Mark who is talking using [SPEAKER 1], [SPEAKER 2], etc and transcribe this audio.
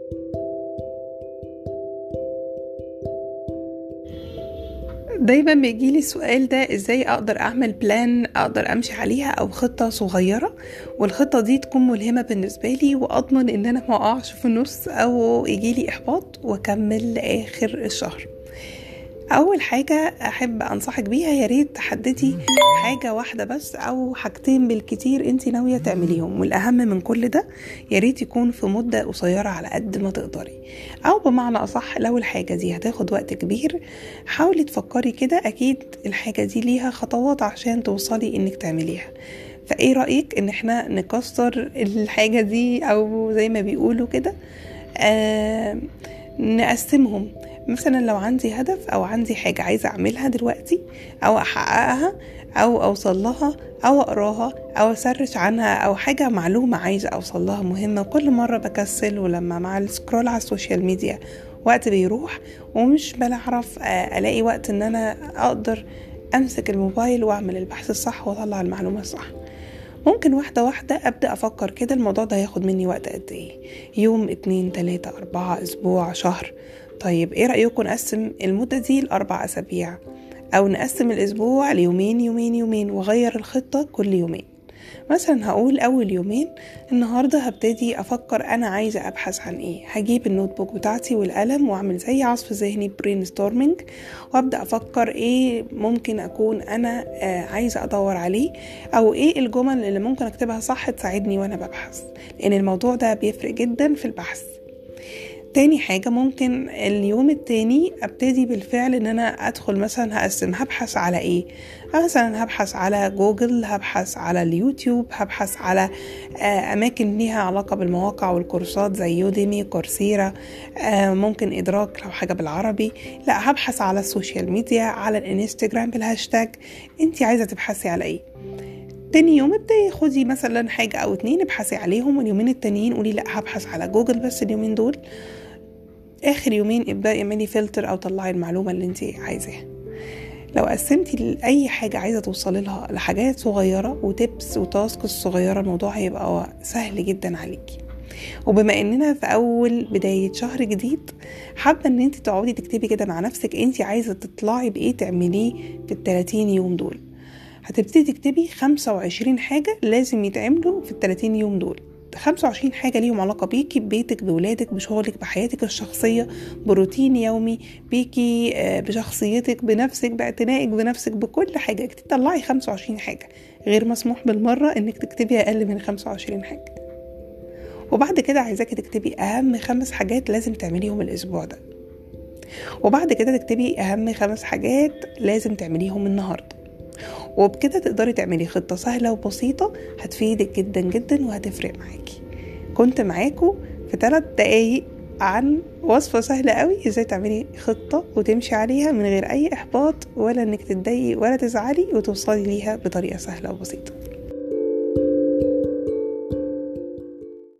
[SPEAKER 1] دايما بيجيلي السؤال ده، ازاي اقدر اعمل بلان اقدر امشي عليها او خطة صغيرة، والخطة دي تكون ملهمة بالنسبة لي واضمن ان انا ما اقعش في النص او يجيلي احباط واكمل لاخر الشهر. اول حاجة احب انصحك بيها، يا ريت تحددي حاجة واحدة بس او حاجتين بالكتير انت ناوية تعمليهم، والاهم من كل ده يا ريت يكون في مدة قصيرة على قد ما تقدري. او بمعنى اصح، لو الحاجة دي هتاخد وقت كبير حاولي تفكري كده، اكيد الحاجة دي ليها خطوات عشان توصلي انك تعمليها. فايه رأيك ان احنا نكسر الحاجة دي، او زي ما بيقولوا كده نقسمهم؟ مثلا لو عندي هدف او عندي حاجة عايزة اعملها دلوقتي او احققها او اوصل لها او اقراها او اسرش عنها، او حاجة معلومة عايزة اوصل لها مهمة، كل مرة بكسل، ولما مع السكرول على السوشيال ميديا وقت بيروح ومش بنعرف الاقي وقت ان انا اقدر امسك الموبايل واعمل البحث الصح واطلع المعلومة الصح. ممكن واحدة واحدة أبدأ أفكر كده، الموضوع ده هياخد مني وقت قد ايه؟ يوم، 2، 3، 4، أسبوع، شهر؟ طيب ايه رأيكم نقسم المدة دي ل4 أسابيع، أو نقسم الأسبوع ليومين يومين يومين، وغير الخطة كل يومين؟ مثلا هقول أول يومين النهاردة هبتدي أفكر أنا عايزة أبحث عن إيه. هجيب النوت بوك بتاعتي والقلم وأعمل زي عصف ذهني brainstorming، وأبدأ أفكر إيه ممكن أكون أنا عايزة أدور عليه، أو إيه الجمل اللي ممكن أكتبها صح تساعدني وأنا ببحث، لأن الموضوع ده بيفرق جدا في البحث. تاني حاجة، ممكن اليوم التاني ابتدي بالفعل ان انا ادخل، مثلا هقسم هبحث على ايه. مثلا هبحث على جوجل، هبحث على اليوتيوب، هبحث على اماكن ليها علاقة بالمواقع والكورسات زي يوديمي، كورسيرا، ممكن ادراك لو حاجة بالعربي. لا، هبحث على السوشيال ميديا، على الانستجرام بالهاشتاج. انتي عايزة تبحثي على ايه؟ تاني يوم ابدأي خدي مثلا حاجة او 2 ابحثي عليهم، واليومين التانيين قولي لا هبحث على جوجل بس اليومين دول. اخر يومين ابدأي اعملي فلتر او طلعي المعلومة اللي انت عايزاها. لو قسمتي اي حاجة عايزة توصلي لها لحاجات صغيرة وتبس وتاسك صغيرة، الموضوع هيبقى سهل جدا عليكي. وبما اننا في اول بداية شهر جديد، حابة ان انت تقعدي تكتبي كده مع نفسك انت عايزة تطلعي بايه تعمليه في ال30 يوم دول. هتبتدي تكتبي 25 حاجة لازم يتعملوا في ال30 يوم دول. 25 حاجة ليهم علاقة بيكي، ببيتك، بولادك، بشغلك، بحياتك الشخصية، بروتين يومي بيكي، بشخصيتك، بنفسك، باعتنائك بنفسك، بكل حاجة. تطلعي 25 حاجة، غير مسموح بالمرة انك تكتبي اقل من 25 حاجة. وبعد كده عايزاكي تكتبي اهم 5 حاجات لازم تعمليهم الاسبوع ده، وبعد كده تكتبي اهم 5 حاجات لازم تعمليهم النهاردة. وبكده تقدري تعملي خطة سهلة وبسيطة هتفيدك جدا جدا وهتفرق معاكي. كنت معاكم في 3 دقايق عن وصفة سهلة قوي ازاي تعملي خطة وتمشي عليها من غير اي احباط، ولا انك تتضايقي ولا تزعلي، وتوصلي ليها بطريقة سهلة وبسيطة.